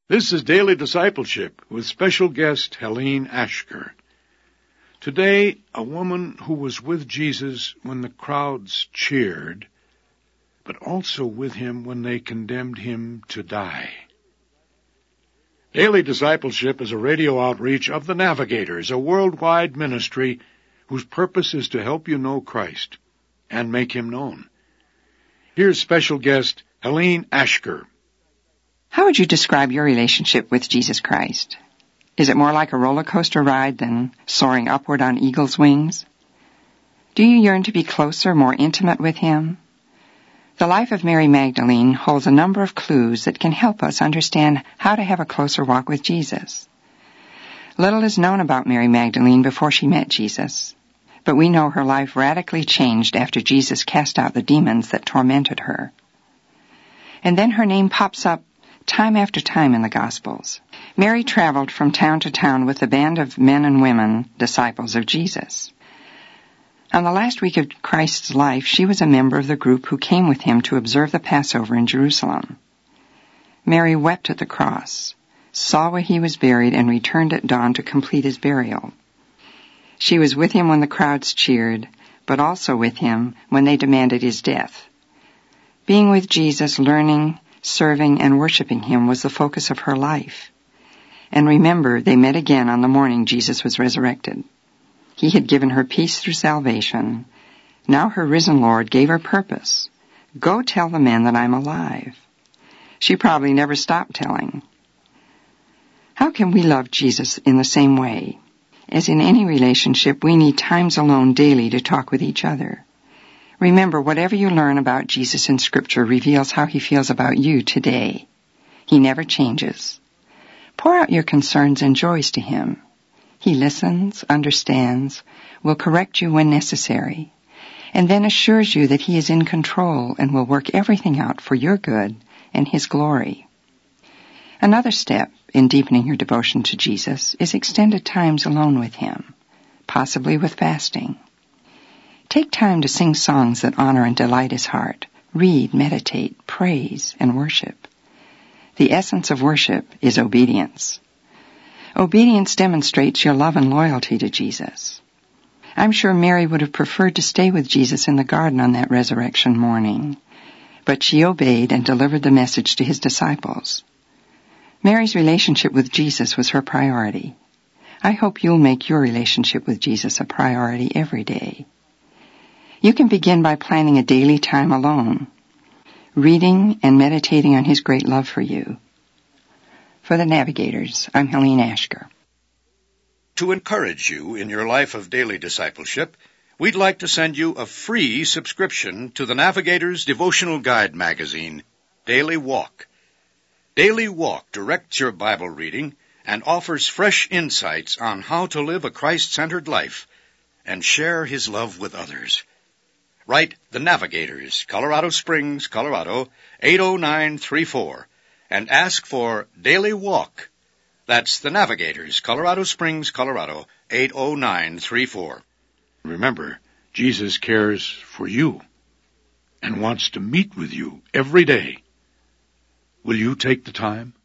This is Daily Discipleship with special guest Helene Ashker. Today, a woman who was with Jesus when the crowds cheered, but also with him when they condemned him to die. Daily Discipleship is a radio outreach of the Navigators, a worldwide ministry whose purpose is to help you know Christ and make him known. Here's special guest Helene Ashker. How would you describe your relationship with Jesus Christ? Is it more like a roller coaster ride than soaring upward on eagle's wings? Do you yearn to be closer, more intimate with him? The life of Mary Magdalene holds a number of clues that can help us understand how to have a closer walk with Jesus. Little is known about Mary Magdalene before she met Jesus, but we know her life radically changed after Jesus cast out the demons that tormented her. And then her name pops up time after time in the Gospels. Mary traveled from town to town with a band of men and women, disciples of Jesus. On the last week of Christ's life, she was a member of the group who came with him to observe the Passover in Jerusalem. Mary wept at the cross, saw where he was buried, and returned at dawn to complete his burial. She was with him when the crowds cheered, but also with him when they demanded his death. Being with Jesus, learning, serving, and worshiping him was the focus of her life. And remember, they met again on the morning Jesus was resurrected. He had given her peace through salvation. Now her risen Lord gave her purpose. Go tell the men that I'm alive. She probably never stopped telling. How can we love Jesus in the same way? As in any relationship, we need times alone daily to talk with each other. Remember, whatever you learn about Jesus in Scripture reveals how he feels about you today. He never changes. Pour out your concerns and joys to him. He listens, understands, will correct you when necessary, and then assures you that he is in control and will work everything out for your good and his glory. Another step in deepening your devotion to Jesus is extended times alone with him, possibly with fasting. Take time to sing songs that honor and delight his heart. Read, meditate, praise, and worship. The essence of worship is obedience. Obedience demonstrates your love and loyalty to Jesus. I'm sure Mary would have preferred to stay with Jesus in the garden on that resurrection morning, but she obeyed and delivered the message to his disciples. Mary's relationship with Jesus was her priority. I hope you'll make your relationship with Jesus a priority every day. You can begin by planning a daily time alone, reading and meditating on his great love for you. For the Navigators, I'm Helene Ashker. To encourage you in your life of daily discipleship, we'd like to send you a free subscription to the Navigators Devotional Guide magazine, Daily Walk. Daily Walk directs your Bible reading and offers fresh insights on how to live a Christ-centered life and share his love with others. Write The Navigators, Colorado Springs, Colorado, 80934, and ask for Daily Walk. That's The Navigators, Colorado Springs, Colorado, 80934. Remember, Jesus cares for you and wants to meet with you every day. Will you take the time?